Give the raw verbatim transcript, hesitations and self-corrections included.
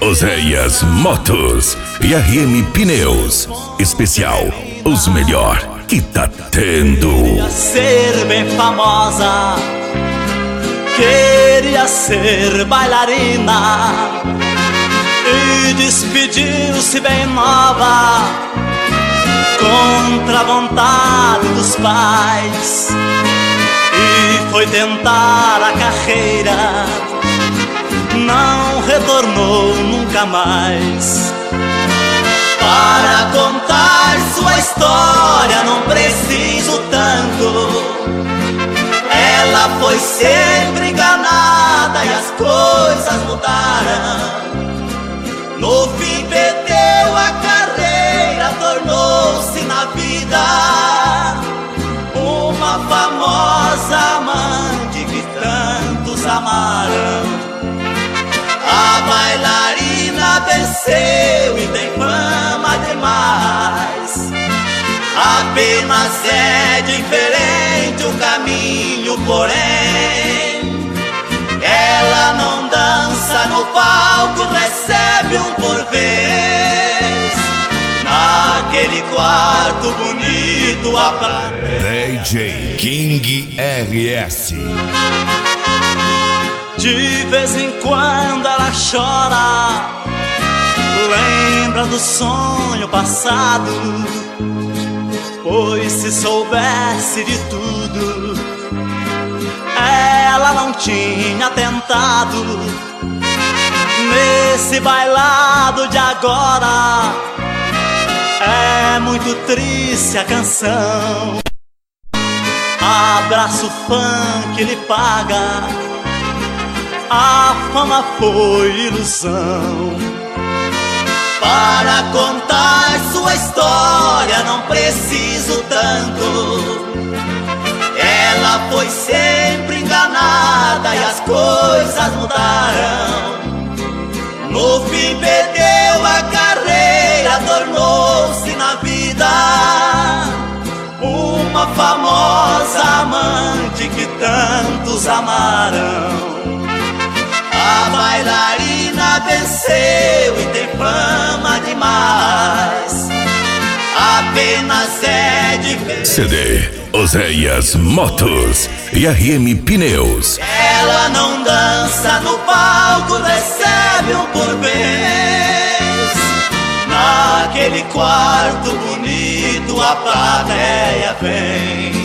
Oséias Motos e R M Pneus. Especial, os melhor que tá tendo. Queria ser bem famosa, queria ser bailarina, e despediu-se bem nova, contra a vontade dos pais, e foi tentar a carreira, não retornou nunca mais. Para contar sua história não preciso tanto. Ela foi sempre enganada e as coisas mudaram. No fim perdeu a carreira, tornou-se na vida uma famosa amante que tantos amaram. A bailarina venceu e tem fama demais. Apenas é diferente o caminho, porém ela não dança no palco, recebe um por vez. Naquele quarto bonito a plateia. D J King R S. De vez em quando ela chora, lembra do sonho passado, pois se soubesse de tudo, ela não tinha tentado. Nesse bailado de agora, é muito triste a canção. Abraço funk lhe paga, a fama foi ilusão. Para contar sua história não preciso tanto. Ela foi sempre enganada e as coisas mudaram. No fim perdeu a carreira, tornou-se na vida uma famosa amante que tantos amaram. A bailarina venceu e tem fama demais. Apenas é diferente. C D Oséias Motos e R M Pneus. Ela não dança no palco, recebe um por vez. Naquele quarto bonito a plateia vem.